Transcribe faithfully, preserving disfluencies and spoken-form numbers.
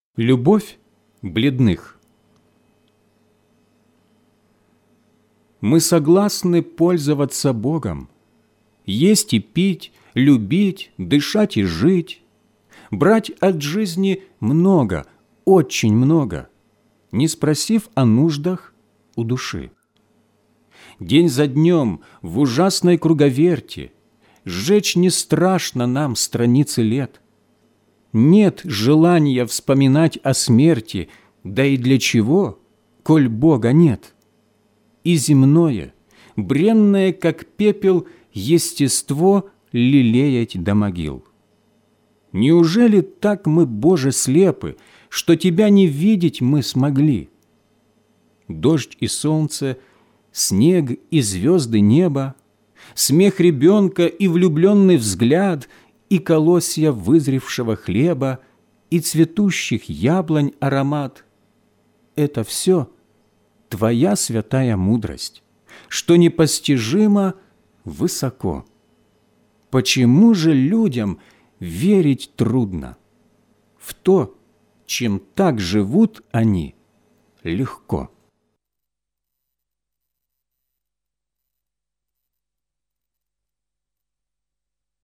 Любовь бледных. Мы согласны пользоваться Богом, есть и пить, любить, дышать и жить, брать от жизни много, очень много, не спросив о нуждах у души. День за днем в ужасной круговерти сжечь не страшно нам страницы лет. Нет желания вспоминать о смерти, да и для чего, коль Бога нет? И земное, бренное, как пепел, естество лелеять до могил. Неужели так мы, Боже, слепы, что Тебя не видеть мы смогли? Дождь и солнце, снег и звезды неба, смех ребенка и влюбленный взгляд, и колосья вызревшего хлеба, и цветущих яблонь аромат — это все Твоя святая мудрость, что непостижимо высоко. Почему же людям верить трудно в то, чем так живут они легко?